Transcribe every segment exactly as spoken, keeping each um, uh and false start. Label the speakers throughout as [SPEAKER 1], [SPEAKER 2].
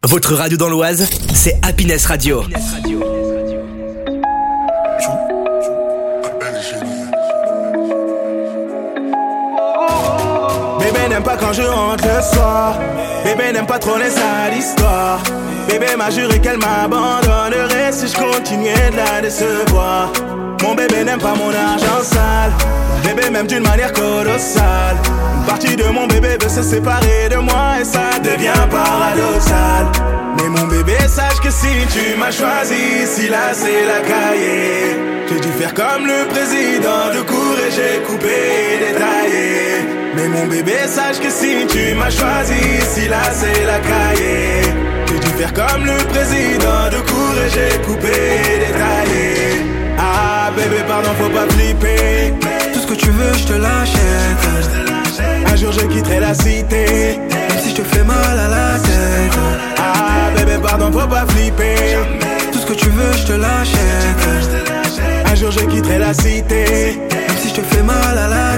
[SPEAKER 1] Votre radio dans l'Oise, c'est Happiness Radio.
[SPEAKER 2] Bébé n'aime pas quand je rentre le soir. Bébé n'aime pas trop les sales histoires. Bébé m'a juré qu'elle m'abandonnerait si je continuais de la décevoir. Mon bébé n'aime pas mon argent sale. Bébé m'aime d'une manière colossale. Une partie de mon bébé veut se séparer de moi et ça devient paradoxal. Mais mon bébé, sache que si tu m'as choisi, si là c'est la cahier, j'ai dû faire comme le président de cour et j'ai coupé et détaillé. Mais mon bébé, sache que si tu m'as choisi, si là c'est la cahier, j'ai dû faire comme le président de cour et j'ai coupé et détaillé. Ah bébé pardon faut pas flipper. Tout ce que tu veux je te l'achète. Un jour je quitterai la cité, même si je te fais mal à la tête. Ah bébé pardon faut pas flipper. Tout ce que tu veux je te l'achète. Un jour je quitterai la cité, même si je te fais mal à la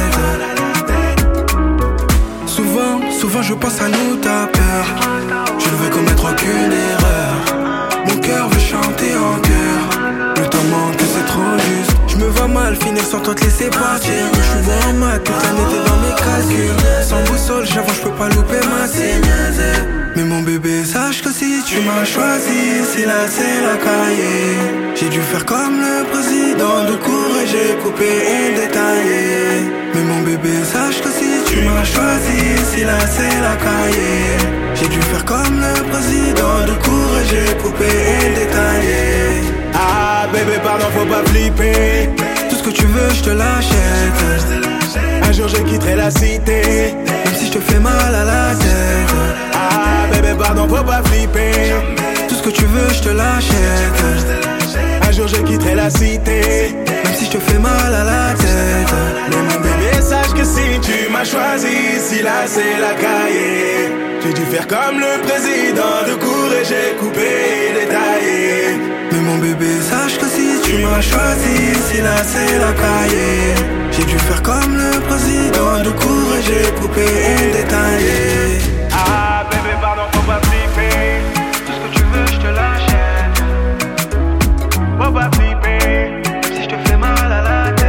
[SPEAKER 2] tête. Souvent, souvent je pense à nous ta peur. Je ne veux commettre aucune erreur. Mon cœur veut chanter en chœur. Le temps manque, c'est trop juste. Je me vois mal finir sans toi te laisser partir. Je suis bon en maths, toute l'année t'es dans mes calculs. Sans boussole, j'avoue, je peux pas louper ma cible. Mais mon bébé, sache que si tu m'as choisi, si là c'est la cahier, j'ai dû faire comme le président de cour et j'ai coupé et détaillé. Mais mon bébé, sache que si tu m'as choisi, si là c'est la cahier, j'ai dû faire comme le président de cour et j'ai coupé et détaillé. Ah bébé pardon faut pas flipper. Tout ce que tu veux je te l'achète. Un jour je quitterai la cité, même si je te fais mal à la tête. Ah bébé pardon faut pas flipper. Tout ce que tu veux je te l'achète. Un jour je quitterai la cité, même si je te fais mal à la tête. Mais mon bébé sache que si tu m'as choisi, si là c'est la cahier, j'ai dû faire comme le président de cour et j'ai coupé et détaillé. Mais mon bébé sache que si tu m'as choisi, si là c'est la cahier, j'ai dû faire comme le président de cour et j'ai coupé et détaillé. Ah bébé pardon faut pas flipper. Tout ce que tu veux je te l'achète. Faut pas flipper, même si je te fais mal à la tête.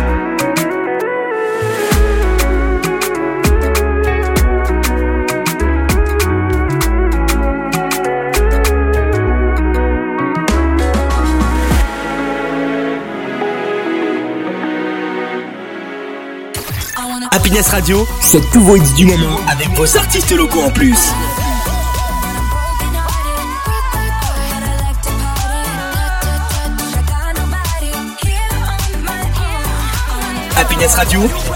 [SPEAKER 1] Happiness Radio, c'est tous vos hits du moment avec vos artistes locaux en plus. Happiness Radio.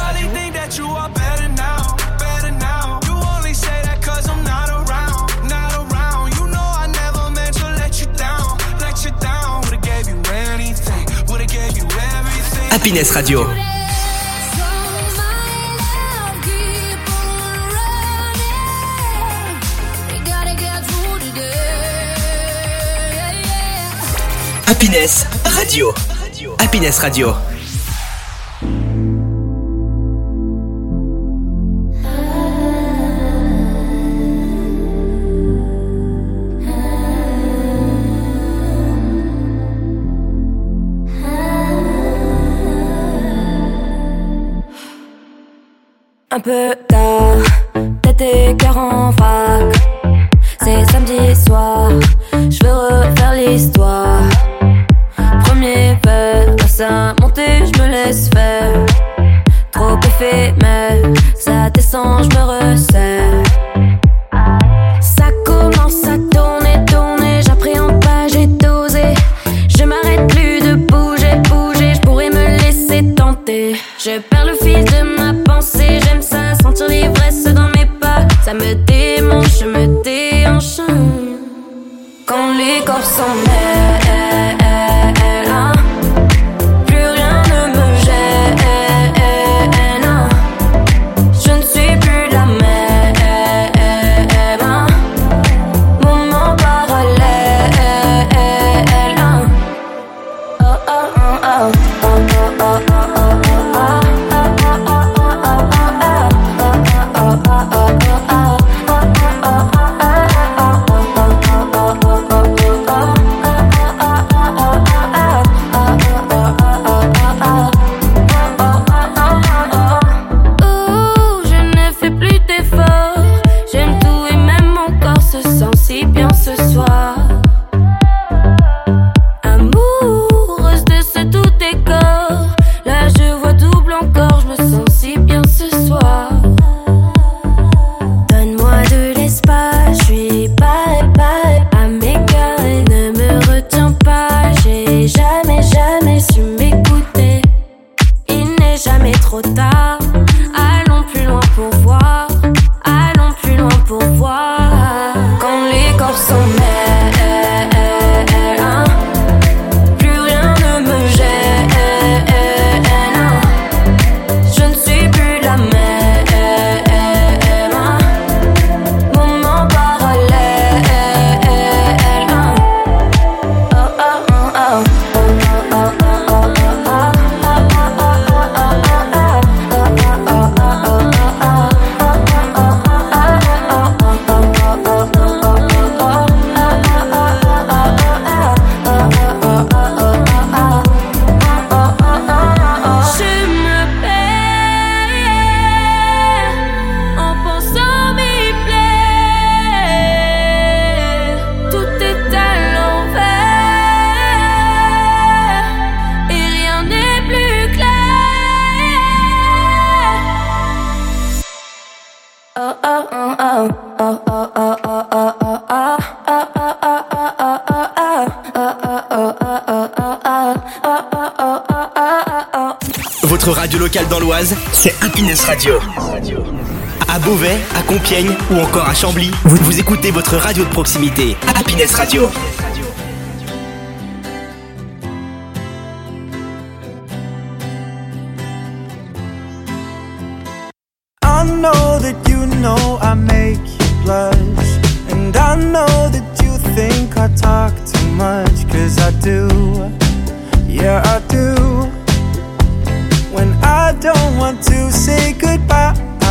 [SPEAKER 1] Happiness Radio. Happiness Radio. Happiness Radio.
[SPEAKER 3] Un peu tard, tête et cœur en vrac. C'est samedi soir, je veux refaire l'histoire. Premier verre, laisse à monter, je me laisse faire. Trop éphémère, ça descend, je me resserre. Ça commence à tourner, tourner, j'appréhende pas, j'ai dosé. Je m'arrête plus de bouger, bouger, je pourrais me laisser tenter. Je perds le fil de ma pensée, j'aime ça, sentir l'ivresse dans mes pas. Ça me démange, je me déhanche. Quand les corps s'en mêlent, plus rien ne me gêne. Je ne suis plus la même. Moment parallèle. Oh oh oh oh oh oh oh oh.
[SPEAKER 1] votre radio locale dans l'Oise, c'est Happiness Radio. À Beauvais, à Compiègne ou encore à Chambly, vous, vous écoutez votre radio de proximité, Happiness Radio.
[SPEAKER 4] I know that you know I make you blush, and I know that you think I talk too much, 'cause I do, yeah I do. When I don't want to say goodbye,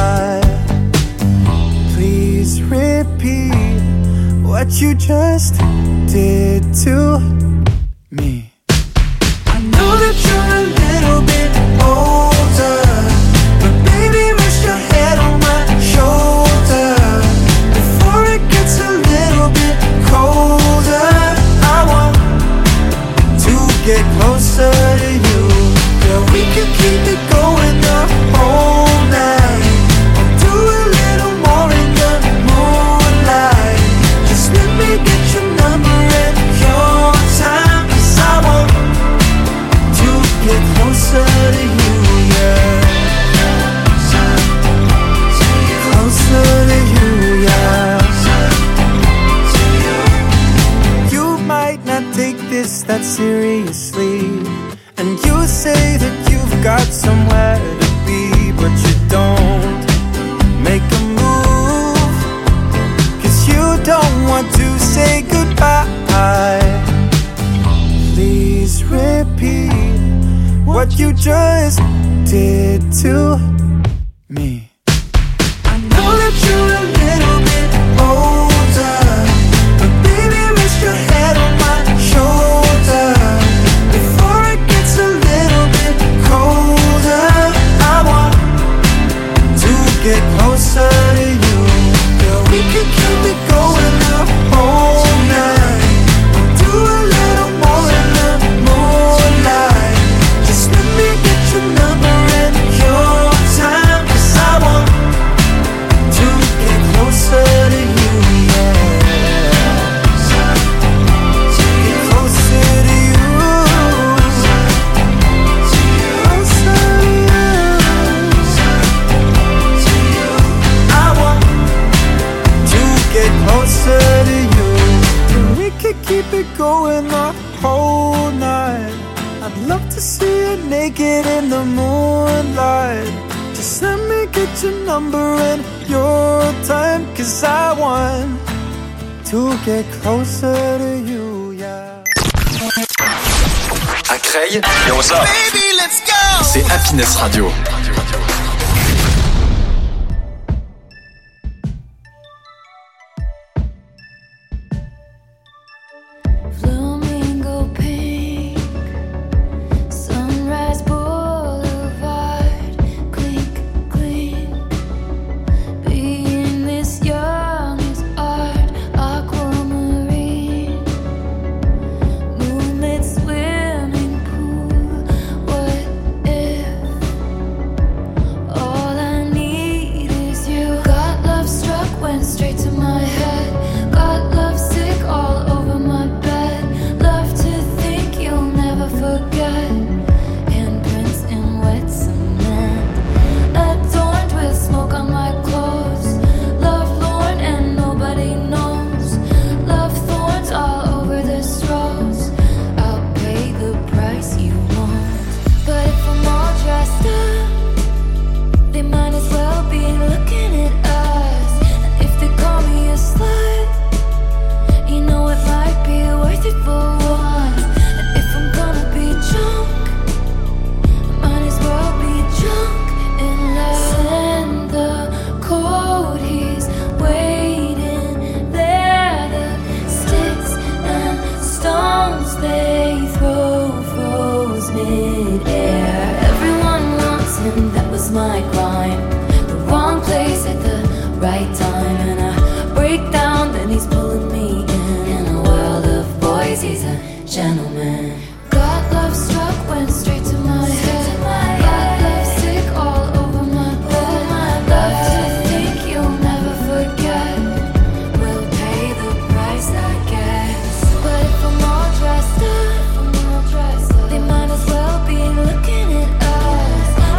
[SPEAKER 4] please repeat what you just did to me. I know that you're a little bit older, but baby rest your head on my shoulder. Before it gets a little bit colder, I want to get closer to you. Yeah, we could keep it going the whole night, or do a little more in the moonlight. Just let me get your number and your time, 'cause I want to get closer to you, yeah. Closer to you, yeah. You might not take this that seriously, and you say that you've got somewhere to be, but you don't make a move, 'cause you don't want to say goodbye. Please repeat what you just did to me. I know that you're a little bit older, but baby rest your head on my shoulder. Before it gets a little bit colder, I want to get closer to you. Yeah, we can keep it going the whole night, do a little more in the moonlight. Just let me get your number and your time, 'cause I want to get closer to you, yeah. Get closer to you, closer to you. I want to get closer to you. And we could keep it going the whole night. I'd love to see you naked in the moonlight. Just let me get your number and your time, 'cause I want to get closer to you, yeah.
[SPEAKER 5] À Creil, yo what's up?
[SPEAKER 2] Baby, let's go!
[SPEAKER 5] C'est Happiness Radio.
[SPEAKER 3] Flamingo pink, Sunrise Boulevard, clink, clink. Being this young is art, aquamarine, moonlit swimming pool. What if all I need is you? Got love struck, went straight to my head. Got love sick all over my bed. Love to think you'll never forget. Handprints in wet cement, adorned with smoke on my clothes. Love lorn and nobody knows. Love thorns all over this rose. I'll pay the price you want. But if I'm all dressed up, they might as well be looking at us. And if they call me a slut, you know it might be worth it for once. And if I'm gonna be drunk, I might as well be drunk in love. Send the code, he's waiting there. The sticks and stones they throw froze mid-air. Everyone wants him, that was my crime. The wrong place at the right time, and I break down, then he's pulling me in. In a world of boys, he's a gentleman. Got love struck, went straight to my head. Got love sick all over my bed. Love to think you'll never forget. We'll pay the price, I guess. But if I'm all dressed up, they might as well be looking at us.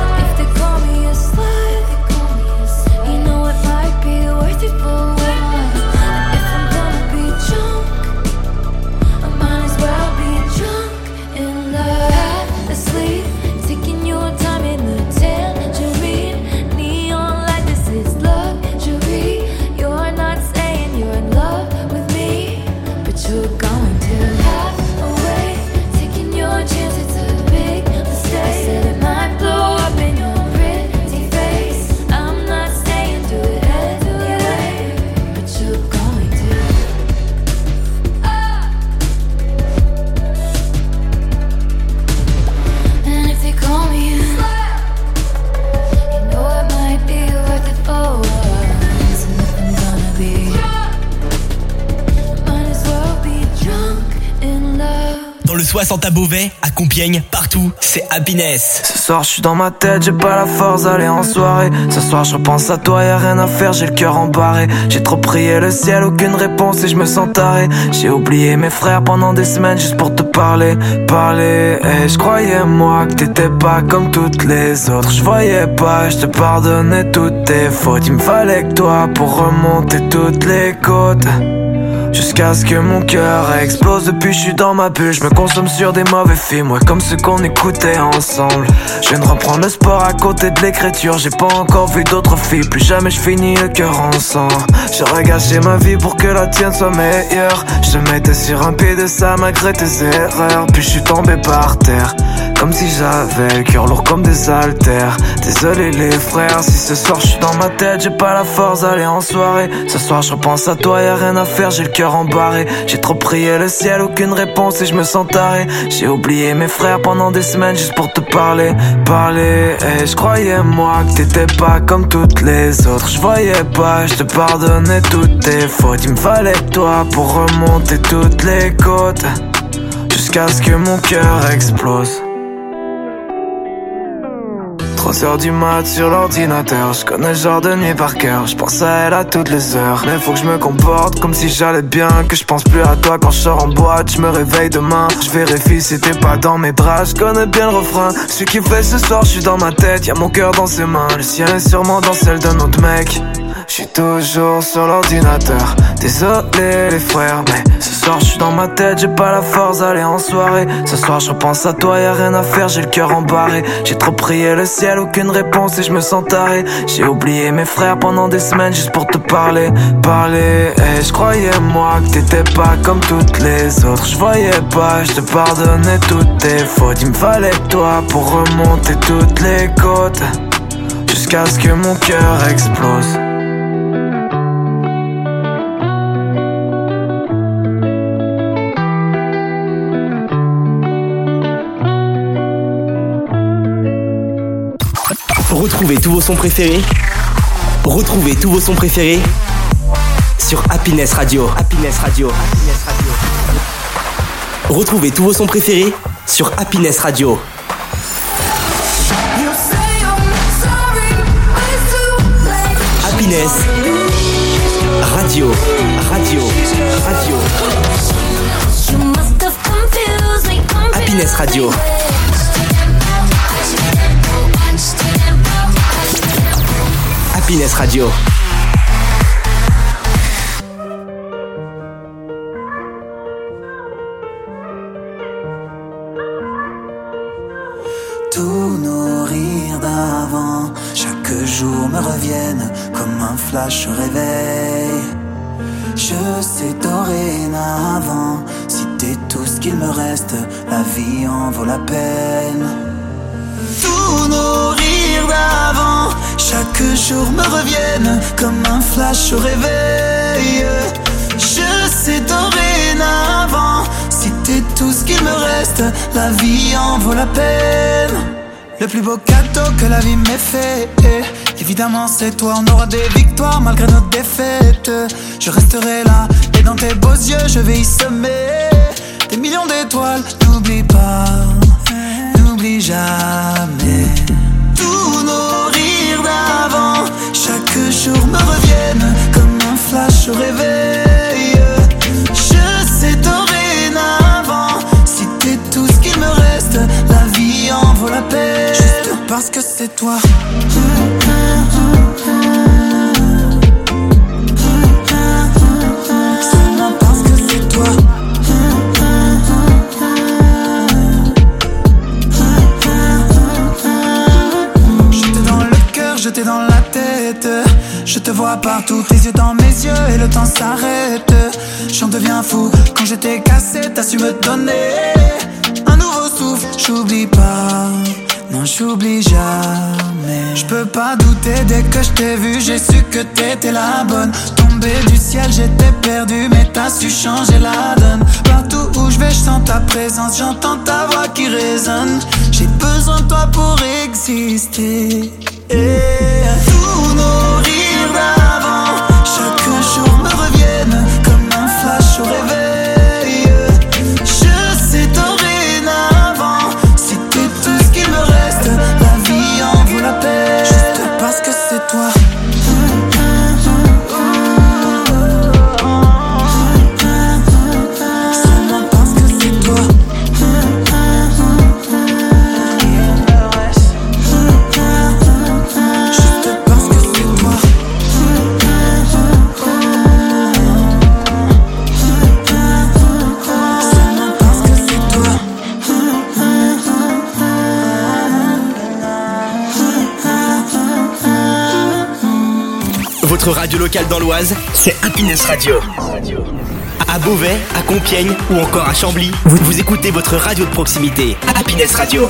[SPEAKER 1] soixante à Beauvais, à Compiègne, partout, c'est Happiness.
[SPEAKER 6] Ce soir je suis dans ma tête, j'ai pas la force d'aller en soirée. Ce soir je repense à toi, y'a rien à faire, j'ai le cœur embarré. J'ai trop prié le ciel, aucune réponse et je me sens taré. J'ai oublié mes frères pendant des semaines juste pour te parler, parler. Et je croyais moi que t'étais pas comme toutes les autres. Je voyais pas, je te pardonnais toutes tes fautes. Il me fallait que toi pour remonter toutes les côtes. Jusqu'à ce que mon cœur explose. Depuis je suis dans ma bulle, je me consomme sur des mauvais films, ouais, comme ceux qu'on écoutait ensemble. Je viens de reprendre le sport à côté de l'écriture. J'ai pas encore vu d'autres filles, plus jamais je finis le cœur en sang. J'aurais gâché ma vie pour que la tienne soit meilleure. Je te mettais sur un pied de ça malgré tes erreurs. Puis je suis tombé par terre, comme si j'avais le cœur lourd comme des haltères. Désolé les frères, si ce soir je suis dans ma tête, j'ai pas la force d'aller en soirée. Ce soir je repense à toi, y'a rien à faire, j'ai le cœur embarré. J'ai trop prié le ciel, aucune réponse et je me sens taré. J'ai oublié mes frères pendant des semaines juste pour te parler, parler. Et je croyais moi que t'étais pas comme toutes les autres. Je voyais pas, je te pardonnais toutes tes fautes. Il me fallait que toi pour remonter toutes les côtes. Jusqu'à ce que mon cœur explose. Trois heures du mat sur l'ordinateur, je connais le genre de nuit par cœur. Je pense à elle à toutes les heures, mais faut que je me comporte comme si j'allais bien. Que je pense plus à toi quand je sors en boîte. Je me réveille demain, je vérifie si t'es pas dans mes bras. Je connais bien le refrain, celui qui fait ce soir je suis dans ma tête. Y'a mon cœur dans ses mains, le sien est sûrement dans celle d'un autre mec. Je suis toujours sur l'ordinateur, désolé les frères, mais ce soir je suis dans ma tête, j'ai pas la force d'aller en soirée. Ce soir je repense à toi, y'a rien à faire, j'ai le cœur embarré. J'ai trop prié le ciel, aucune réponse et je me sens taré. J'ai oublié mes frères pendant des semaines juste pour te parler, parler. Et je croyais moi que t'étais pas comme toutes les autres. Je voyais pas, je te pardonnais toutes tes fautes. Il me fallait que toi pour remonter toutes les côtes. Jusqu'à ce que mon cœur explose.
[SPEAKER 1] Retrouvez tous vos sons préférés. Retrouvez tous vos sons préférés sur Happiness Radio. Happiness Radio. Happiness Radio. Retrouvez tous vos sons préférés sur Happiness Radio. Happiness Radio. Radio. Radio. Happiness Radio. Happiness Radio.
[SPEAKER 4] Tous nos rires d'avant, chaque jour me reviennent comme un flash au réveil. Je sais dorénavant, si t'es tout ce qu'il me reste, la vie en vaut la peine. Tous nos rires d'avant, chaque jour me reviennent comme un flash au réveil. Je sais dorénavant, si t'es tout ce qu'il me reste, la vie en vaut la peine. Le plus beau cadeau que la vie m'ait fait, évidemment c'est toi. On aura des victoires malgré nos défaites. Je resterai là et dans tes beaux yeux je vais y semer des millions d'étoiles. N'oublie pas, n'oublie jamais. Tous nos rires d'avant, chaque jour me reviennent comme un flash au réveil. Je sais dorénavant, si t'es tout ce qu'il me reste, la vie en vaut la peine. Juste parce que c'est toi. Seulement parce que c'est toi. J'étais dans la tête, je te vois partout, tes yeux dans mes yeux et le temps s'arrête. J'en deviens fou, quand j'étais cassé, t'as su me donner un nouveau souffle. J'oublie pas, non j'oublie jamais. Je peux pas douter, dès que je t'ai vu, j'ai su que t'étais la bonne. Tombé du ciel, j'étais perdu, mais t'as su changer la donne. Partout où je vais, je sens ta présence, j'entends ta voix qui résonne. J'ai besoin de toi pour exister. Et tous nos rires d'avant, chaque jour me reviennent comme un flash au réveil. Je sais dorénavant,
[SPEAKER 1] Votre radio locale dans l'Oise, c'est Happiness Radio. À Beauvais, à Compiègne ou encore à Chambly, vous, vous écoutez votre radio de proximité, Happiness Radio.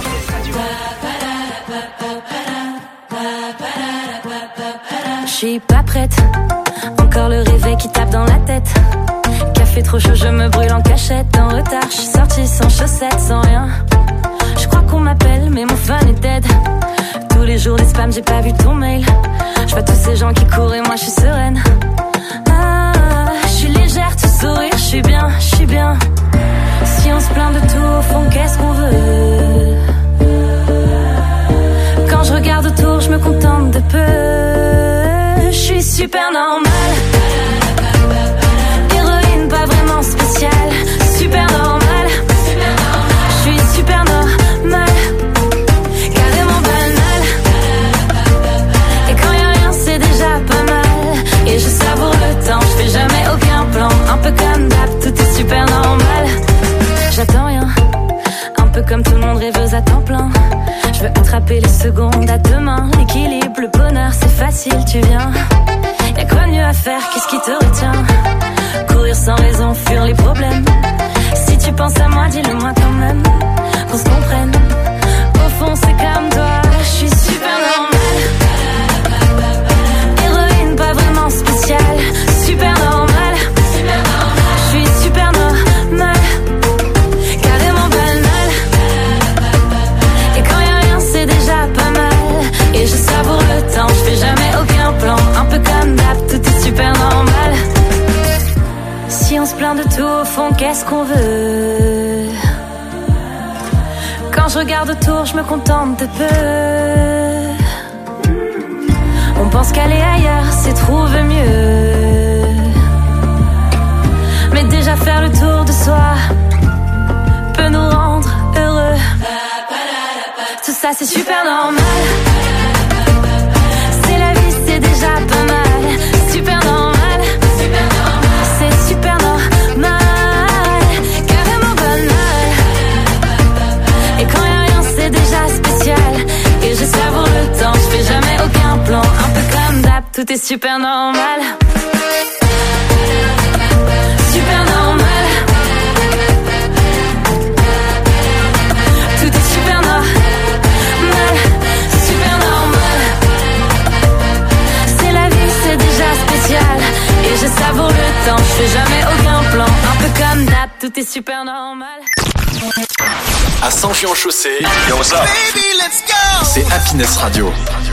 [SPEAKER 3] Je suis pas prête, encore le réveil qui tape dans la tête. Café trop chaud, je me brûle en cachette. En retard, je suis sortie sans chaussettes, sans rien. Je crois qu'on m'appelle, mais mon phone est dead. Tous les jours des spams, j'ai pas vu ton mail. Je vois tous ces gens qui courent et moi je suis sereine. Ah, je suis légère, tout sourire, je suis bien, je suis bien. Si on se plaint de tout, au fond, qu'est-ce qu'on veut? Quand je regarde autour, je me contente de peu. Je suis super normale. Héroïne, pas vraiment spéciale. Super normale. Je suis super normale. Carrément banale. Et quand y'a rien, c'est déjà pas mal. Et je savoure le temps, je fais jamais aucun plan. Un peu comme d'hab, tout est super normal. J'attends rien. Un peu comme tout le monde rêveuse à temps plein. Je veux attraper les secondes à deux mains. L'équilibre, le bonheur, c'est facile, tu viens. Y'a quoi de mieux à faire, qu'est-ce qui te retient? Courir sans raison, fuir les problèmes. Si tu penses à moi, dis-le moi quand même. Qu'on se comprenne. Au fond, c'est comme toi, je suis super normale. Héroïne, pas vraiment spéciale. Super normale. Je suis super normale. Carrément banale. Et quand y'a rien, c'est déjà pas mal. Et je savoure le temps, je fais jamais aucun plan. Un peu comme d'hab, tout est super normal. Si on se plaint de tout, au fond, qu'est-ce qu'on veut? Quand je regarde autour, je me contente de peu. On pense qu'aller ailleurs, c'est trouver mieux. Mais déjà faire le tour de soi peut nous rendre heureux. Tout ça, c'est super normal. C'est la vie, c'est déjà pas mal. Super normal. C'est super normal. Carrément banal. Et quand y'a rien, c'est déjà spécial. Et je savoure le temps, je fais jamais aucun plan. Un peu comme d'hab, tout est super normal. Super normal. Tout est super normal. Super normal. C'est la vie, c'est déjà spécial. Et je savoure le temps, je fais jamais aucun plan. Un peu comme d'hab, tout est super normal.
[SPEAKER 5] À Saint-Jean-Chaussée, yo, what's up? Baby, let's go! C'est Happiness Radio.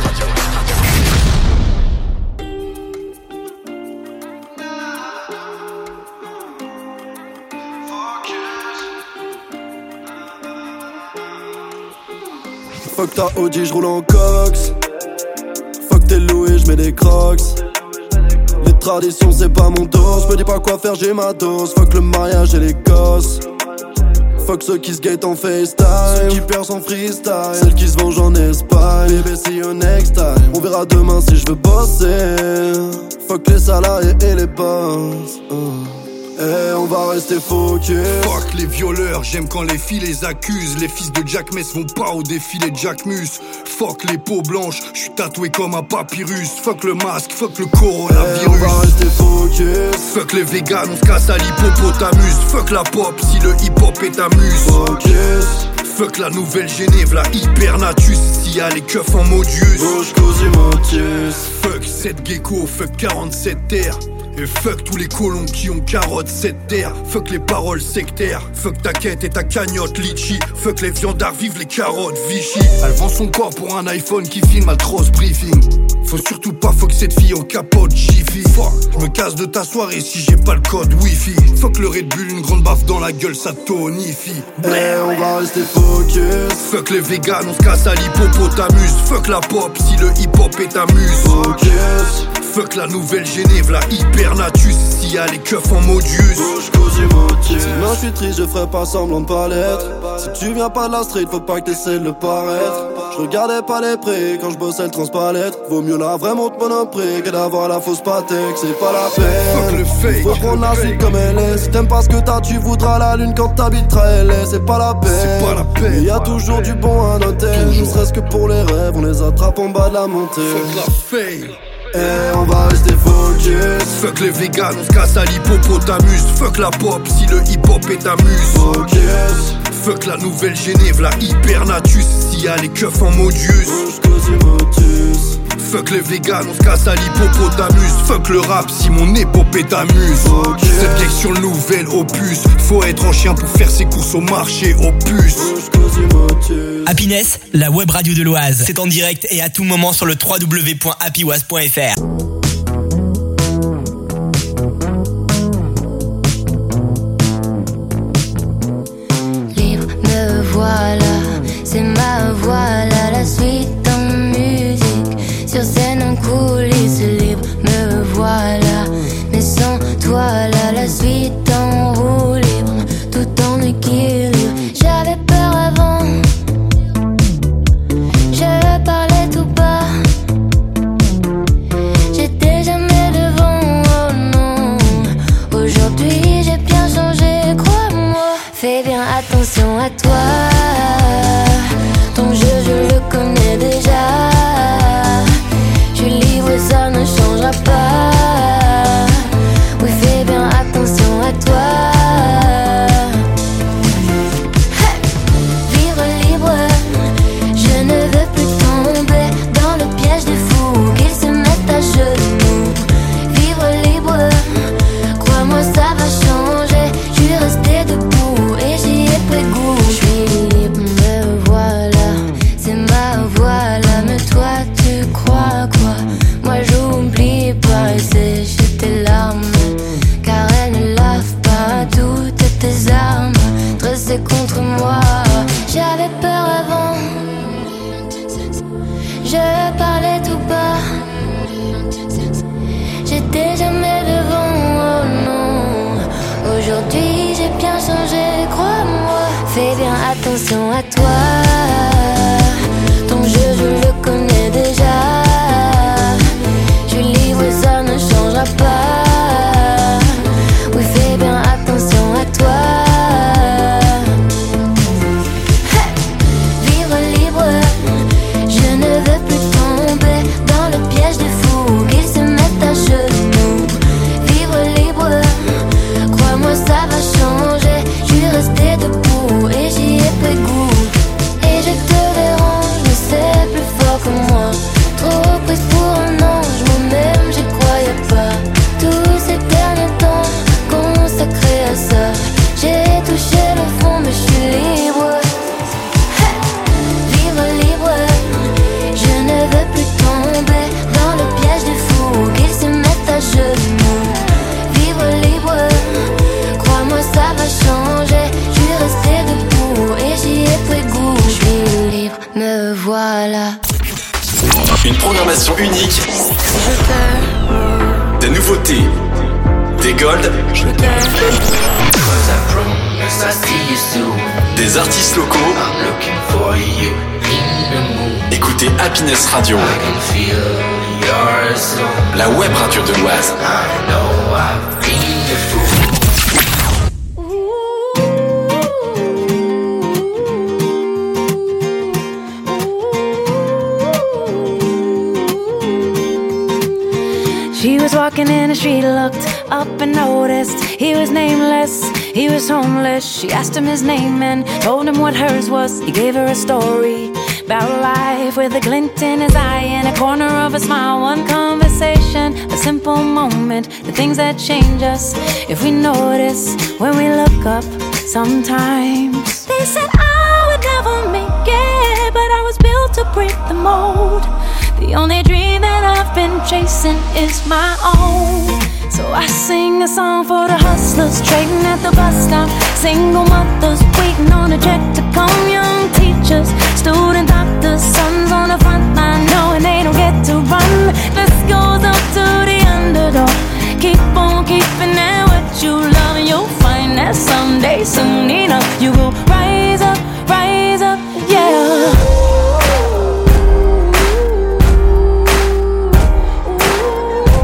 [SPEAKER 7] Fuck ta Audi, j'roule en cox. Fuck tes louis, j'mets des crocs. Les traditions c'est pas mon dos. J'me dis pas quoi faire, j'ai ma dose. Fuck le mariage et les gosses. Fuck ceux qui se guettent en FaceTime. Ceux qui percent en freestyle. Celles qui se vengent en Espagne. Baby see you next time. On verra demain si je veux bosser. Fuck les salariés et les boss. uh. Eh, on va rester focus.
[SPEAKER 8] Fuck les violeurs, j'aime quand les filles les accusent. Les fils de Jack Mess vont pas au défilé de Jack Mus. Fuck les peaux blanches, j'suis tatoué comme un papyrus. Fuck le masque, fuck le coronavirus.
[SPEAKER 7] Eh, on va rester focus.
[SPEAKER 8] Fuck les vegans, on se casse à l'hippopotamus. Fuck la pop, si le hip-hop est ta muse.
[SPEAKER 7] Focus.
[SPEAKER 8] Fuck la nouvelle Genève, la hypernatus. S'il y a les keufs en modius.
[SPEAKER 7] Bouge Cosimotus.
[SPEAKER 8] Fuck cette gecko, fuck quarante-sept terres. Et fuck tous les colons qui ont carotte cette terre. Fuck les paroles sectaires. Fuck ta quête et ta cagnotte litchi. Fuck les viandards, vive les carottes Vichy. Elle vend son corps pour un iPhone qui filme à Tross Briefing. Faut surtout pas fuck cette fille en capote Jiffy. Fuck, je me casse de ta soirée si j'ai pas le code Wi-Fi. Fuck le Red Bull, une grande baffe dans la gueule, ça tonifie.
[SPEAKER 7] Eh, on va rester focus.
[SPEAKER 8] Fuck les vegans, on se casse à l'hippopotamus. Fuck la pop, si le hip-hop est ta muse.
[SPEAKER 7] Focus.
[SPEAKER 8] Fuck la nouvelle Genève, la hypernatus. S'il y a les keufs en modius.
[SPEAKER 7] Bouge Cosimotus. Si demain je suis triste, je ferai pas semblant de pas l'être. Si tu viens pas de la street, faut pas que t'essaies de le paraître. Je regardais pas les prix quand je bossais le transpalette. Vaut mieux la vraie montre monoprix que d'avoir la fausse patek, c'est pas la peine.
[SPEAKER 8] Fuck le fake.
[SPEAKER 7] Faut prendre la suite comme elle est. Si t'aimes pas ce que t'as, tu voudras la lune quand t'habiteras L A. C'est pas la peine.
[SPEAKER 8] C'est pas la peine.
[SPEAKER 7] Il y a toujours du bon à noter. Ne serait-ce que pour les rêves, on les attrape en bas de la montée.
[SPEAKER 8] Fuck la faille.
[SPEAKER 7] Eh, on va rester focus.
[SPEAKER 8] Fuck les vegans, on se casse à l'hippopotamus. Fuck la pop si le hip-hop est ta muse.
[SPEAKER 7] Focus.
[SPEAKER 8] Fuck la nouvelle Genève, la hypernatus. S'il y a les keufs en modius. Fuck les vegans, on se casse à l'hippopotamus. Fuck le rap si mon épopée t'amuse. Okay. Cette gag sur le nouvel opus. Faut être en chien pour faire ses courses au marché opus.
[SPEAKER 1] Happiness, la web radio de l'Oise. C'est en direct et à tout moment sur le w w w point happy oise point f r.
[SPEAKER 3] Libre, me voilà, c'est ma voix là, la suite en musique. Sur scène en coulisses, libre, me voilà. Mais sans toi là, la suite en roue libre, tout en équilibre. J'avais peur avant, je parlais tout bas. J'étais jamais devant, oh non. Aujourd'hui j'ai bien changé, crois-moi. Fais bien attention à toi. Ton jeu je le connais déjà. Ça ne changera pas. Oui, fais bien attention à toi. Hey! Vivre libre, je ne veux plus tomber dans le piège des fous, qu'ils se mettent à genoux. Vivre libre, crois-moi ça va changer. Je suis restée debout et j'y ai pris goût. Je suis libre, me voilà, c'est ma voix là. Mais toi tu crois quoi? Moi j'oublie pas et c'est chez tes larmes, car elles ne lavent pas toutes tes armes dressées contre moi. J'avais peur avant, je parlais tout bas. J'étais jamais devant, oh non. Aujourd'hui j'ai bien changé, crois-moi. Fais bien attention à toi. Ton jeu je le connais déjà. Ça ne changera pas. Oui, fais bien attention à toi. Hey! Vivre libre, je ne veux plus tomber dans le piège des fous, qu'ils se mettent à genoux. Vivre libre, crois-moi ça va changer. Je suis restée debout et j'y ai pris goût. Et je te dérange, mais c'est plus fort que moi. Trop prise pour un ange, moi-même j'y croyais pas. Tous ces derniers temps consacrés à ça, j'ai touché le fond mais je suis libre. Hey! Vivre libre, je ne veux plus tomber dans le piège des fous, qu'ils se mettent à genoux. Vivre libre, crois-moi ça va changer. Je suis restée debout et j'y ai pris goût. Je suis libre, me voilà.
[SPEAKER 5] Une programmation unique, des nouveautés, des golds, des artistes locaux. Écoutez Happiness Radio, la web radio de l'Oise.
[SPEAKER 9] She was walking in the street, looked up and noticed he was nameless, he was homeless. She asked him his name and told him what hers was. He gave her a story about life with a glint in his eye and a corner of a smile. One conversation, a simple moment, the things that change us if we notice when we look up sometimes. They said I would never make it, but I was built to break the mold. The only dream that I've been chasing is my own. So I sing a song for the hustlers trading at the bus stop, single mothers waiting on a check to come, young teachers, student doctors, sons on the front line knowing they don't get to run. This goes up to the underdog. Keep on keeping at what you love and you'll find that someday, soon enough, you will rise up, rise up, yeah.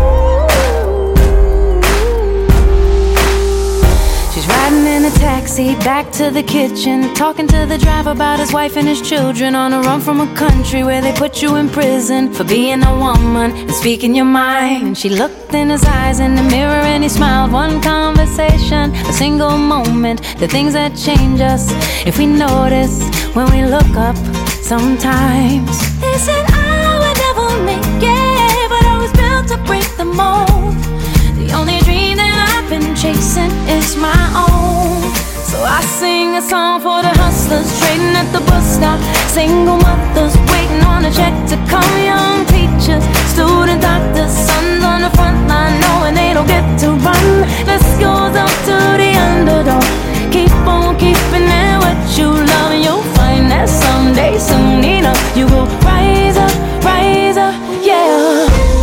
[SPEAKER 9] Taxi, back to the kitchen, talking to the driver about his wife and his children, on a run from a country where they put you in prison for being a woman and speaking your mind. And she looked in his eyes in the mirror and he smiled. One conversation, a single moment, the things that change us if we notice when we look up sometimes. They said I would never make it, but I was built to break the mold. The only dream that I've been chasing is my own. So I sing a song for the hustlers trading at the bus stop, single mothers waiting on a check to come, young teachers, student doctors, sons on the front line knowing they don't get to run. This goes up to the underdog. Keep on keeping it what you love, and you'll find that someday, soon enough, you will rise up, rise up, yeah.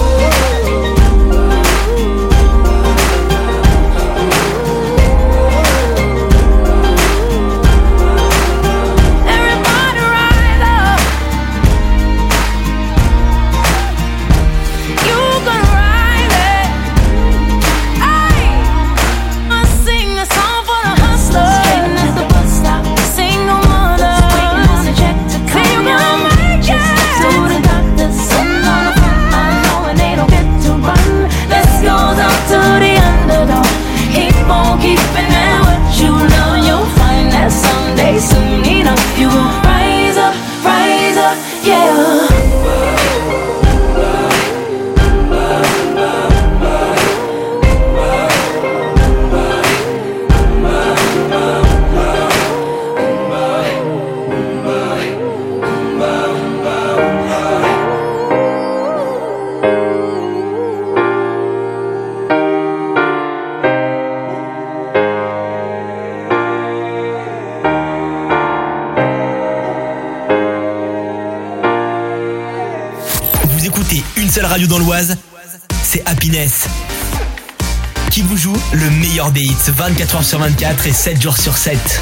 [SPEAKER 9] Someday, soon enough, you will rise up, rise up, yeah.
[SPEAKER 1] Seule radio dans l'Oise, c'est Happiness, qui vous joue le meilleur des hits vingt-quatre heures sur vingt-quatre et sept jours sur sept.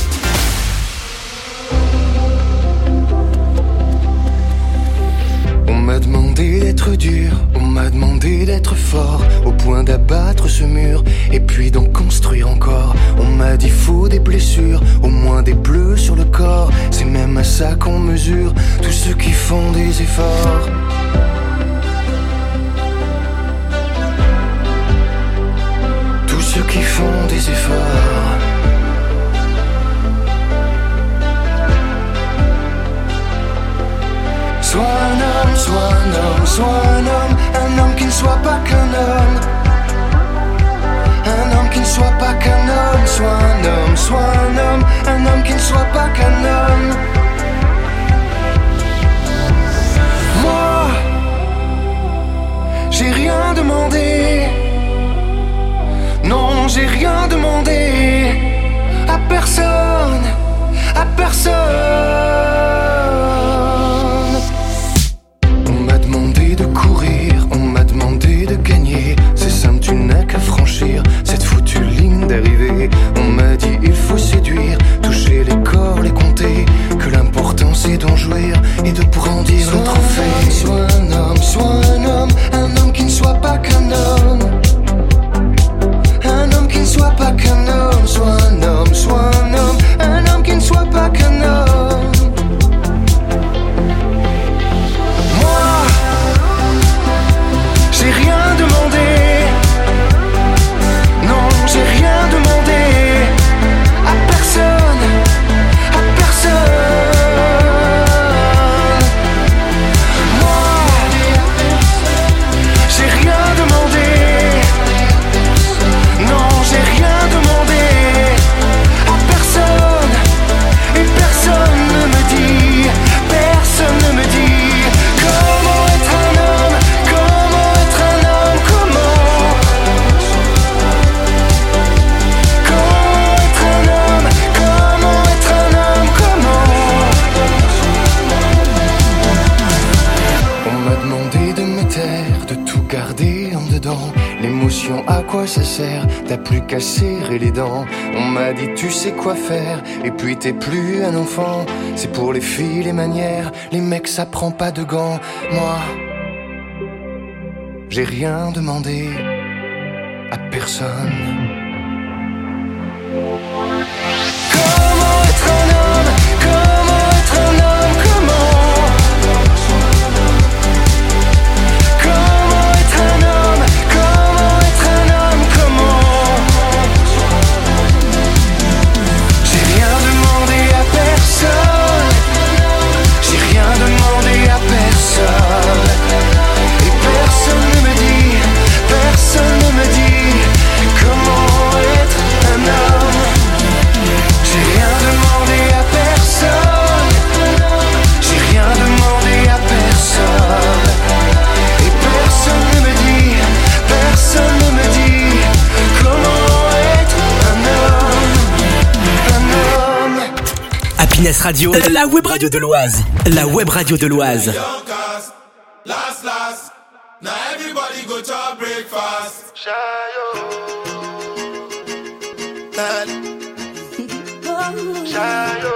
[SPEAKER 10] On m'a demandé d'être dur, on m'a demandé d'être fort, au point d'abattre ce mur et puis d'en construire encore. On m'a dit faut des blessures, au moins des bleus sur le corps. C'est même à ça qu'on mesure tous ceux qui font des efforts. Ceux qui font des efforts. Sois un homme, sois un homme, sois un homme, un homme qui ne soit pas qu'un homme. Un homme qui ne soit pas qu'un homme, sois un homme, sois un homme, un homme qui ne soit pas qu'un homme. Moi, j'ai rien demandé. Non, j'ai rien demandé à personne, à personne. On m'a demandé de courir, on m'a demandé de gagner. C'est simple, tu n'as qu'à franchir cette foutue ligne d'arrivée. On m'a dit il faut séduire, toucher les corps, les compter. Que l'important c'est d'en jouir et de brandir le trophée. Sois un homme, sois un homme, un homme qui ne soit pas qu'un homme. Un homme qui ne soit pas qu'un homme, soit un homme, soit un homme, un homme qui ne soit pas qu'un homme. Moi, j'ai rien demandé. Non, j'ai rien demandé à personne, à personne. Moi, j'ai rien demandé. Non, j'ai rien demandé à personne. Et personne ne me dit, personne ne me dit comment être un homme, comment être un homme, comment. Comment être un homme, comment être un homme, comment. On m'a demandé de me taire, de tout garder en dedans. L'émotion, à quoi ça sert? T'as plus qu'à serrer les dents. On m'a dit tu sais quoi faire, et puis t'es plus un enfant. C'est pour les filles les manières, les mecs ça prend pas de gants. Moi, j'ai rien demandé à personne.
[SPEAKER 1] Happiness Radio, la web radio de l'Oise. La web radio de l'Oise.
[SPEAKER 2] Last, last. Now everybody go to breakfast. Shayo. Shayo.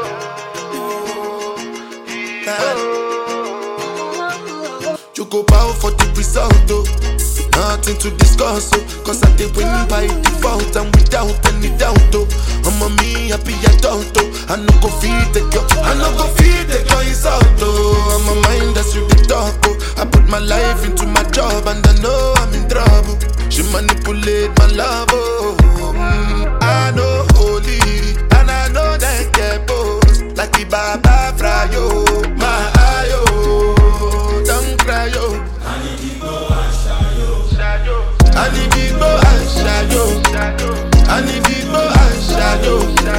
[SPEAKER 2] You go bow for the result, though. Nothing to discuss, oh. Cause I did win by default and without any doubt, oh. I'm a me happy adult, oh. I no go feed the girl, I no go feed the girl, it's out, oh. I'm a mind that's you the talk, oh. I put my life into my job and I know I'm in trouble. She manipulate my love, oh. mm, I know holy, and I know that get both. Like the Baba Frayo, my ayo, don't cry, yo. I need to go and shadow. I need to go and shadow. I need to go and shadow.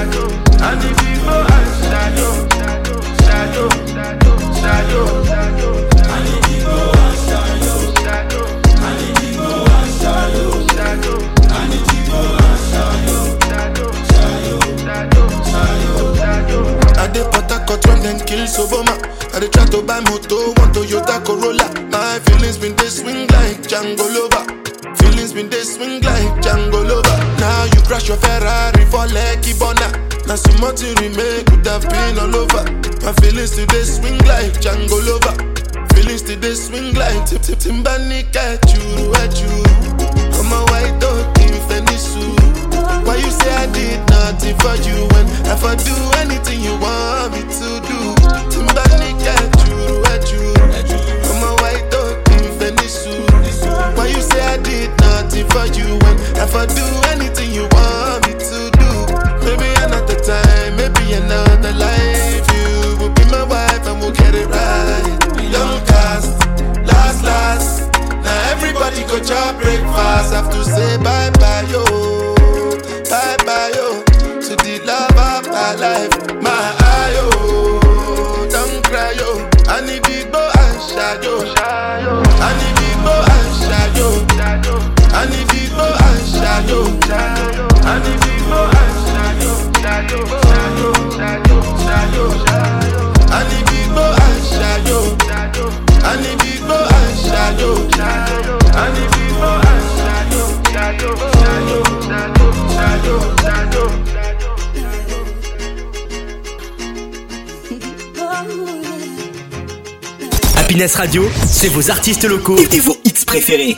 [SPEAKER 2] I need to go and shadow. Shadow, shadow, shadow. I need to go and shadow. I need to go and shadow. I need to go and shadow. Shadow, shadow, shadow. I dey Port-a-Court when them kill Soboma. I dey try to buy moto, one Toyota Corolla. My feelings been they swing like Django Lover. Feelings been they swing like Django Lover. Now you crash your Ferrari for Lucky Bona. Now some more to remake could have been all over. My feelings today swing like Django Lover. Feelings today swing like Tip Tip Timbani at you, at you. I'm a white dog in Fenisu. Why you say I did nothing for you when if I do anything you want me to do? Timbani at you, at you. I'm a white dog in Fenisu. Why you say I did nothing for you when if I do anything you want me to do? Maybe another time, maybe another life. You will be my wife and we'll get it right. Young cast, last, last. Now everybody go chop breakfast. Have to say bye bye yo, bye bye yo, to the love of my life. My ayo, don't cry yo. I need to go and shadow. I need to go and shadow. I need to go and shadow. I need to go and shadow. Shadow, shadow, shadow, shadow. I need to go and shadow. I need to go and shadow. I need to go and shadow. Shadow, shadow, shadow, shadow,
[SPEAKER 1] Happiness Radio, c'est vos artistes locaux et vos hits préférés.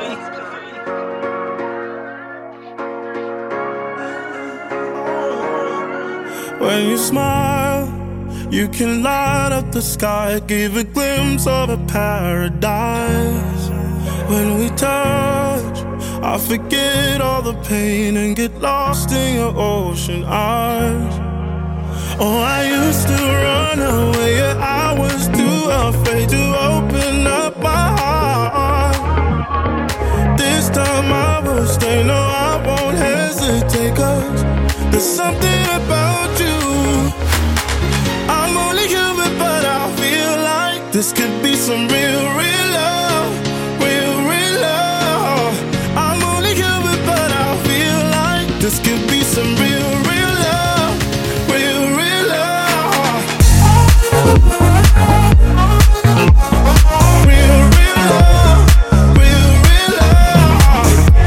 [SPEAKER 2] When you smile, you can light up the sky, give a glimpse of a paradise. When we touch, I forget all the pain and get lost in your ocean eyes. Oh, I used to run away, yeah, I was too afraid to open up my heart. This time I will stay, no, I won't hesitate, cause there's something about you. I'm only human, but I feel like this could be some real, real love. Real, real love. I'm only human, but I feel like this could be some real, real love. Real, real love. Real, real love. Real, real love.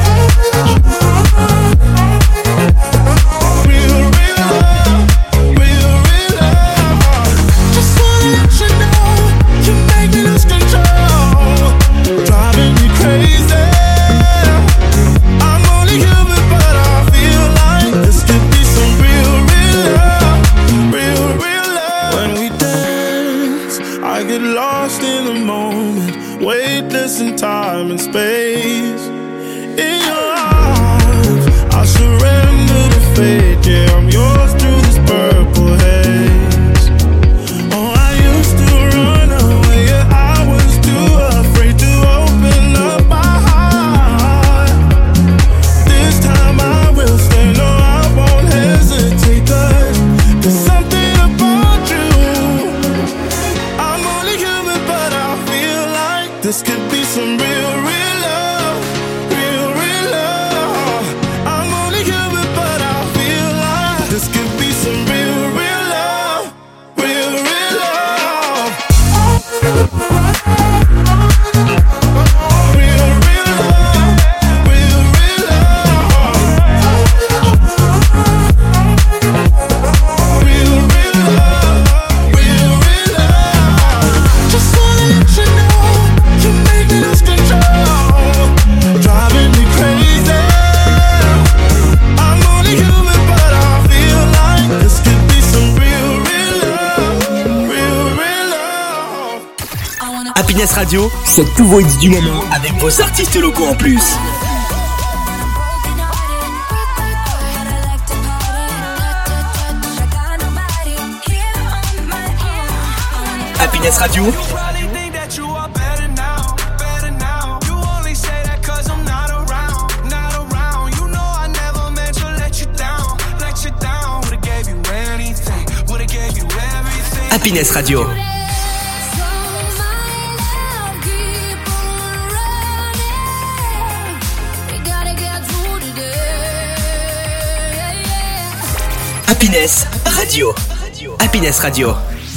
[SPEAKER 2] Real, real love. Real, real love. Just wanna let you know you're making us control, driving me crazy. I'm only human, but I feel like this could be some real, real love. Real, real love. When we dance, I get lost in the moment, weightless in time and space. In your arms, I surrender to fate. Yeah, I'm yours through this purple haze. Oh, I used to run away, yeah, I was too afraid to open up my heart. This time I will stay, no, I won't hesitate, cause there's something about you. I'm only human, but I feel like this could be some real, real love. Real, real love. I'm only human, but I feel like this could be some real, real love.
[SPEAKER 1] Happiness Radio, c'est tous vos hits du moment avec vos artistes locaux en plus. Happiness Radio. Happiness Radio. Happiness Radio. Happiness Radio.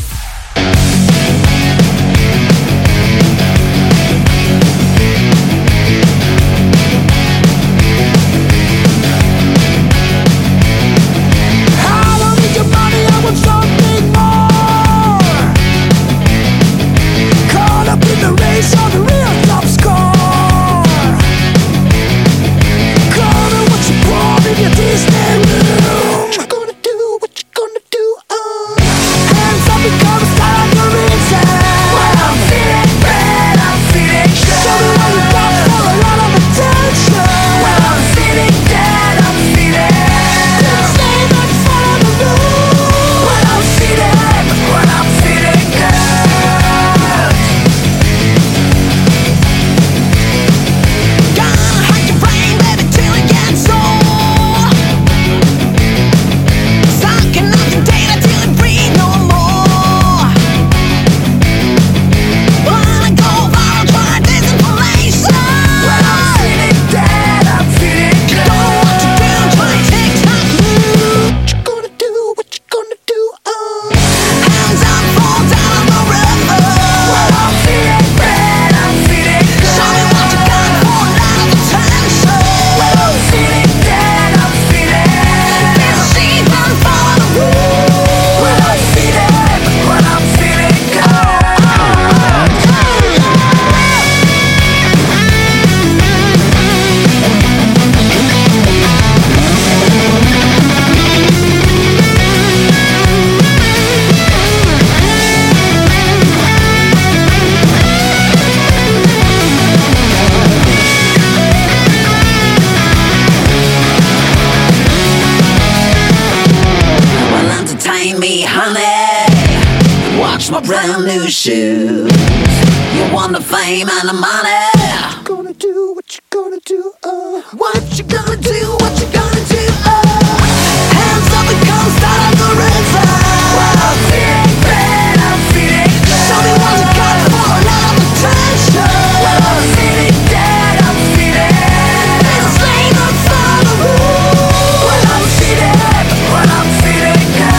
[SPEAKER 11] brand new shoes. You want the fame and the money. What you gonna do, what you gonna do, uh What you gonna do, what you gonna do, uh Hands up and come start on the river. Well, I'm feeling bad, I'm feeling good. Show me what you got for a lot of attention. Well, I'm feeling dead, I'm feeling There's a slave on the roof. Well, I'm feeling, well, I'm feeling good.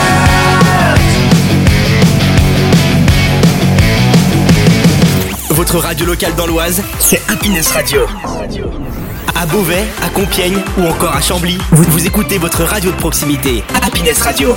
[SPEAKER 1] Votre radio locale dans l'Oise, c'est Happiness Radio. À Beauvais, à Compiègne ou encore à Chambly, vous, vous écoutez votre radio de proximité, Happiness Radio.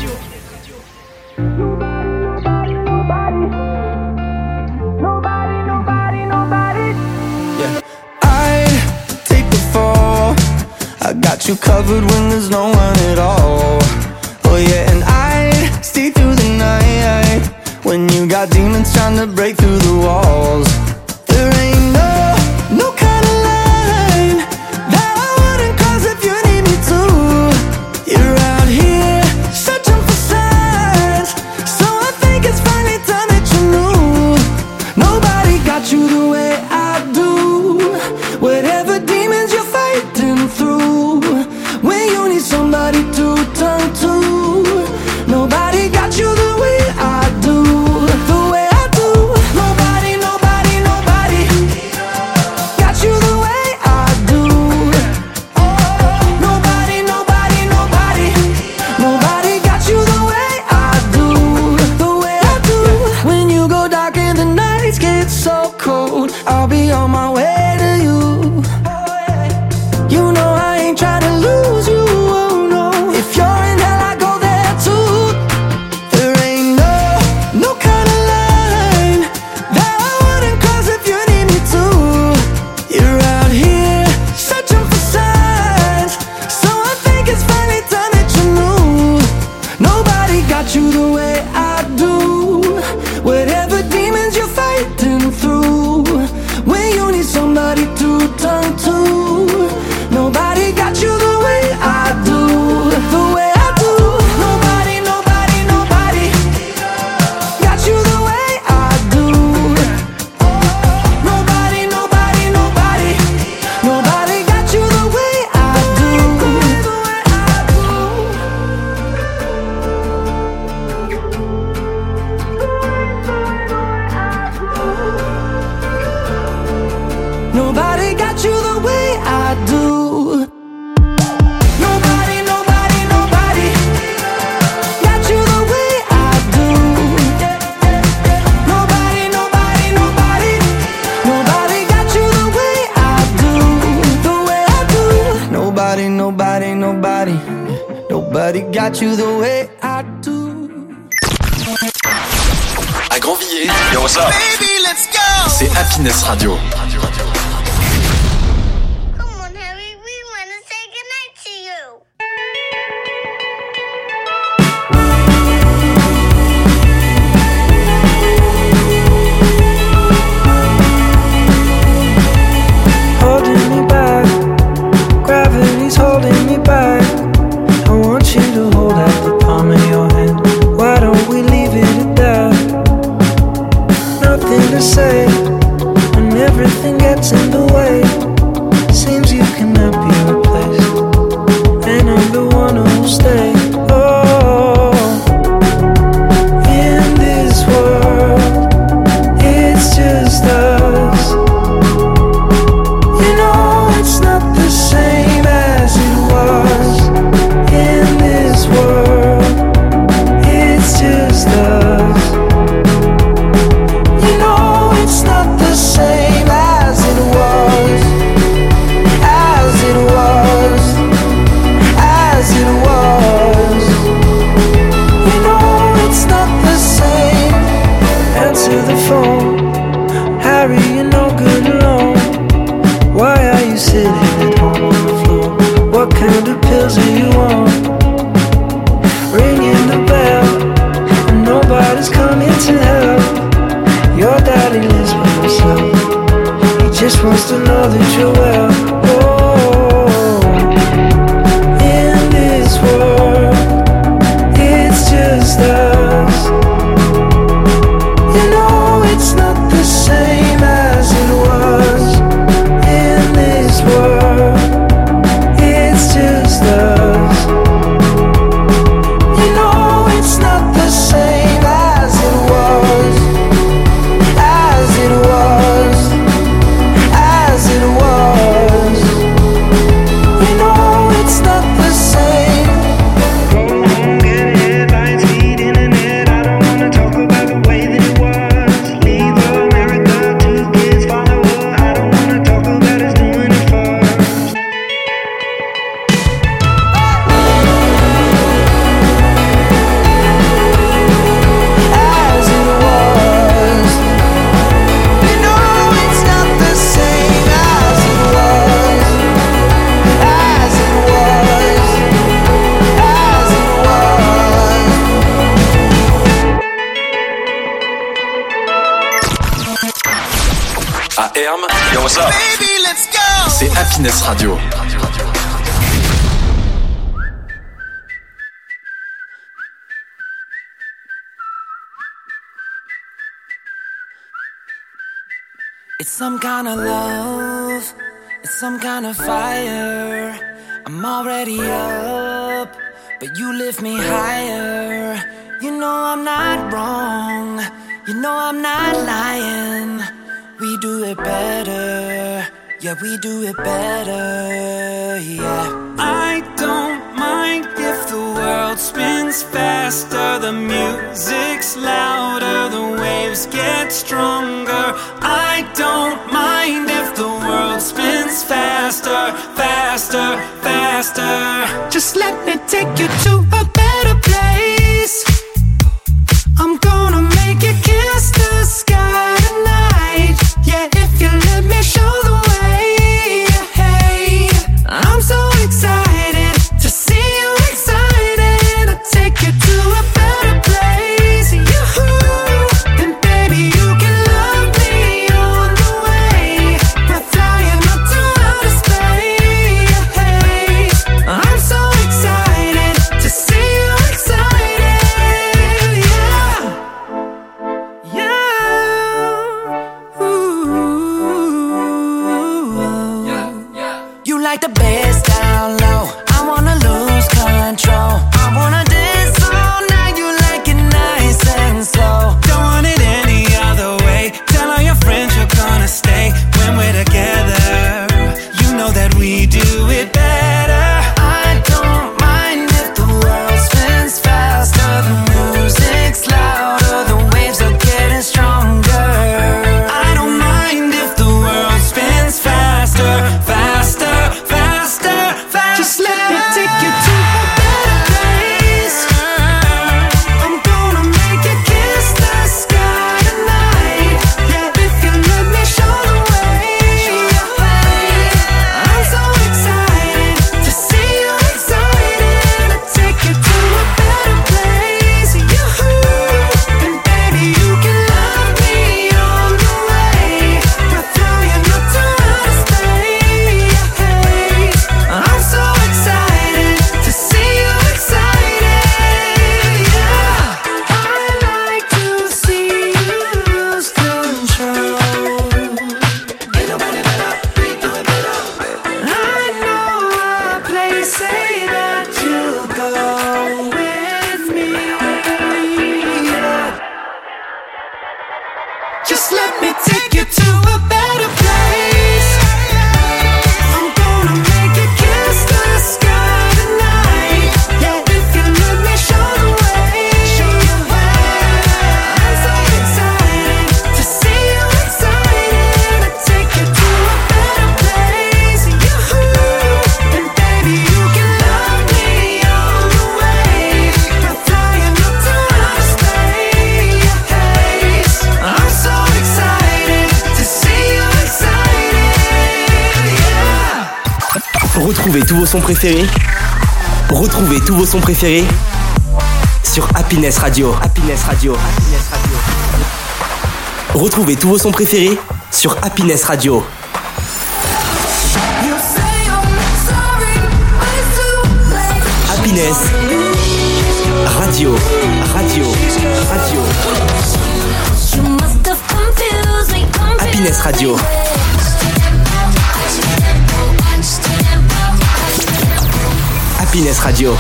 [SPEAKER 4] I got you covered when there's no one at all. Oh yeah, and I'd stay through the night when you got demons trying to break through the walls. There ain't no, no kind of line that I wouldn't cross if you need me to. You're out here searching for signs, so I think it's finally time that you knew. Nobody got you the way I do. Whatever demons you're fighting through, when you need somebody to turn to, nobody got you the way I do, the way I do. Nobody, nobody, Nobody got you the way I do. Nobody, nobody, nobody got you the way I do. Nobody, nobody, nobody, nobody got you the way I do, the way I do. Nobody, nobody, nobody, nobody got you the way I do.
[SPEAKER 5] À Grandvilliers, yo, what's up? Baby, let's go! C'est Happiness Radio.
[SPEAKER 12] Holding me back, gravity's holding me back. I want you to hold out the palm of your hand. Why don't we leave it at that? Nothing to say when everything gets in the way. Seems you cannot be replaced, and I'm the one who'll stay. Oh, in this world, it's just us. You know it's not the same as it was. In this world, it's just us. You know it's not the same as it was. As it was. As it was. You know it's not the same. Answer the phone. Harry, you're no good alone. Why are you sitting at home on the floor? What kind of pills are you on? Ringing the bell, and nobody's coming to help. Your daddy lives by himself. He just wants to know that you're well. Oh, in this world, it's just us. You know it's not the same as it was. In this world, it's just us. You know it's not the same as it was. As it was. As it was. You know it's not the same. Go home, get headlines, feed internet. I don't wanna talk about the way that it was. Leave America, two kids follow her. I don't wanna talk about us doing it first. As it was. You know it's not the same as it was. As it was. As it was.
[SPEAKER 5] À Herm, yo, what's up? Baby, let's go! C'est Happiness Radio.
[SPEAKER 6] It's some kind of love, it's some kind of fire. I'm already up, but you lift me higher. You know I'm not wrong, you know I'm not lying. We do it better, yeah, we do it better, yeah. I don't mind if the world spins faster, the music's louder, the waves get stronger. I don't mind if the world spins faster, faster, faster. Just let me take you to a better place. I'm gonna make you kiss the sky tonight. Yeah, if you let me show the way. Hey, I'm so excited to see you excited. I'll take you to a better place. You, and baby, you can love me on the way. We're flying up to outer space. Hey, I'm so excited to see you excited. Yeah, yeah. Ooh. You like the bass down low, I wanna lose control. I wanna dance all night, you like it nice and slow. Don't want it any other way, tell all your friends
[SPEAKER 13] friends, you're gonna stay when we're together. You know that we do it better. I don't mind if the world spins faster, the music's louder, the waves are getting stronger. I don't mind if the world spins faster, faster, faster, faster. Just let me take you to a better place. I'm gonna make you kiss the sky tonight. Yeah, if you let me show the way. I'm so excited to see you excited. To take you to a better place. Yoo-hoo. And baby, you can love me on the way. We'll throw you not to outer space. I'm so excited to see you excited. Yeah, I like to see you lose control. Ain't nobody better, we do it better. I know a place, say that you'll go with me. Yeah. Just let me take you to a better place. I'm gonna make you kiss the sky tonight. Yeah, if you let me show the way. I'm so excited to see you excited. To take you to a better place. Yoo-hoo. And baby, you can love me all the way. We'll throw you not to outer space. I'm so excited to see you excited. Yeah.
[SPEAKER 1] Retrouvez tous vos sons préférés. Retrouvez tous vos sons préférés sur Happiness Radio. Happiness Radio. Happiness Radio. Retrouvez tous vos sons préférés sur Happiness Radio. Happiness Radio. Radio. Radio. Happiness Radio. Happiness Radio.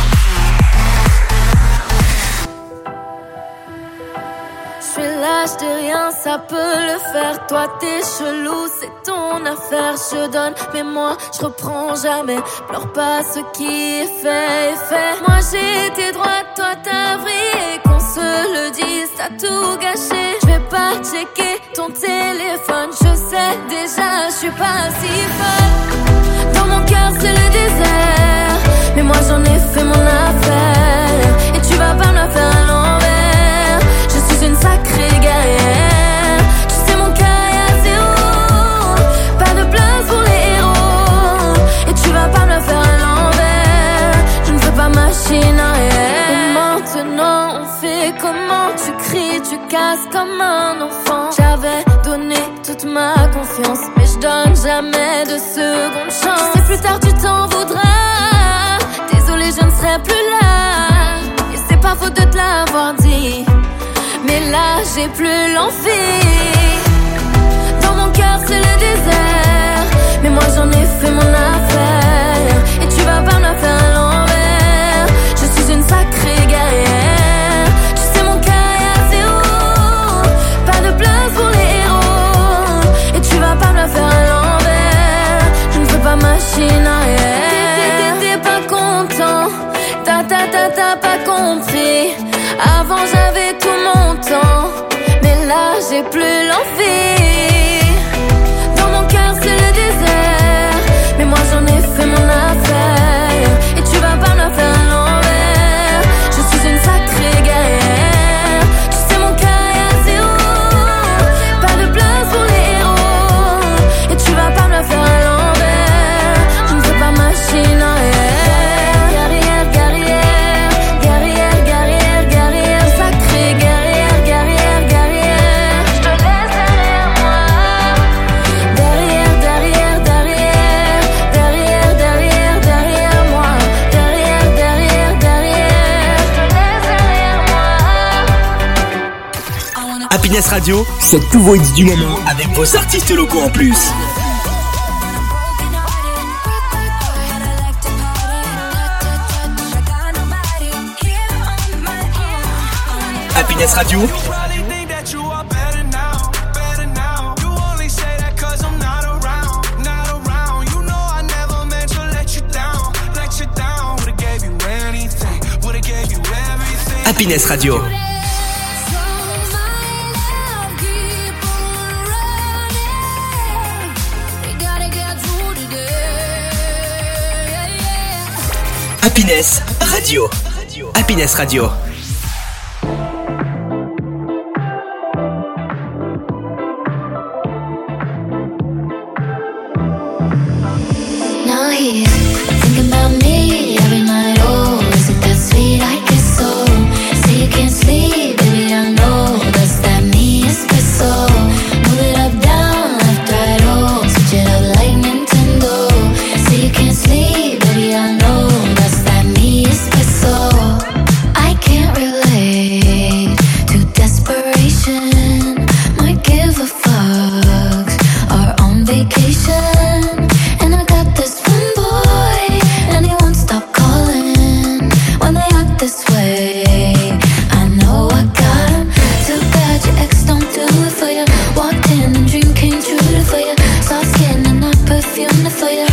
[SPEAKER 3] Je suis là, je dis rien, ça peut le faire. Toi t'es chelou, c'est ton affaire. Je donne, mais moi je reprends jamais. Pleure pas, ce qui est fait est fait. Moi j'ai été droite, toi t'as vrillé. Qu'on se le dise, t'as tout gâché. Je vais pas checker ton téléphone. Je sais déjà, je suis pas si folle. Dans mon cœur c'est le désert, mais moi j'en ai fait mon affaire. Et tu vas pas me la faire à l'envers. Je suis une sacrée guerrière. Tu sais mon cœur est à zéro. Pas de place pour les héros. Et tu vas pas me la faire à l'envers. Je ne veux pas machine arrière. Maintenant on fait comment? Tu cries, tu casses comme un enfant. J'avais donné toute ma confiance, mais je donne jamais de seconde chance. Tu sais plus tard tu t'en voudras. Désolée je ne serai plus là. Et c'est pas faute de te l'avoir dit, mais là j'ai plus l'envie. Dans mon cœur c'est le désert, mais moi j'en ai fait mon affaire. Et tu vas pas me la faire à l'envers. Je suis une sacrée guerrière. Tu sais mon cœur est à zéro. Pas de place pour les héros. Et tu vas pas me la faire à l'envers. Je ne veux pas machine arrière. T'es, t'es, t'es pas content. Ta ta ta t'as pas compris. Avant j'avais tout mon temps, mais là j'ai plus l'envie. Dans mon cœur c'est le désert, mais moi j'en ai fait mon affaire. Et tu vas pas me la faire à l'envers. Je suis une sacrée guerrière. Tu sais mon cœur est à zéro. Pas de place pour les héros. Et tu vas pas me la faire à l'envers. Je ne veux pas machine arrière.
[SPEAKER 1] Happiness Radio, c'est tous vos hits du moment avec vos artistes locaux en plus. Happiness Radio, Happiness Radio. Happiness Radio. Happiness Radio.
[SPEAKER 3] Now he's thinking about me every night. Oh, is it that sweet? I guess so. Say you can't sleep, baby, I know that's that me espresso. Move it up, down, left, right, oh, switch it up like Nintendo. Say you can't sleep, baby, I know that's that me espresso. I can't relate to desperation. Might give a fucks. Are on vacation, and I got this one boy, and he won't stop calling when they act this way. I know I got him. Too bad your ex don't do it for you. Walked in and dream came true for you. Soft skin and not perfume for you.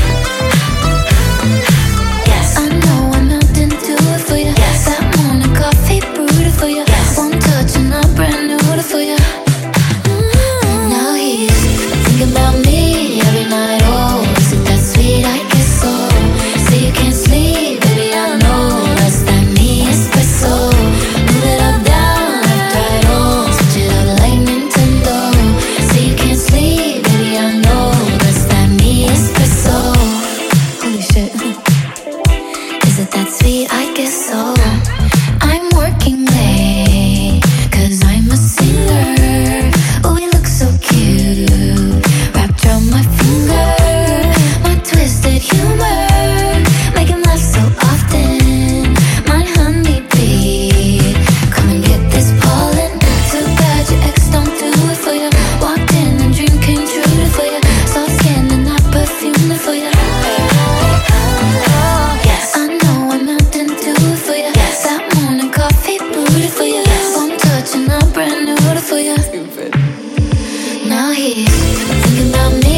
[SPEAKER 3] Yes, I know I'm out and do it for you. Yes, that morning coffee brewed for you. Yes, one touch and I'm brand new for you. Mm. Now he's thinking about me every night. Oh, is it that sweet? I guess so. Say you can't sleep, baby, I know that's that me espresso. Move it up, down, left, right, oh, switch it up like Nintendo. Say you can't sleep, baby, I know that's that me espresso. Holy shit. Is it that sweet? I guess so. I'm working late, cause I'm a singer. Oh, we look so cute, wrapped around my finger. My twisted humor, make him laugh so often. My honeybee, come and get this pollen. Too bad your ex don't do it for you. Walked in and dream came true for you. Soft skin and not perfume for you. Yes, I know I'm out and do it for you. Yes, that morning coffee brewed for you. Yes, one touch and I'm brand new for you. Now he's thinking about me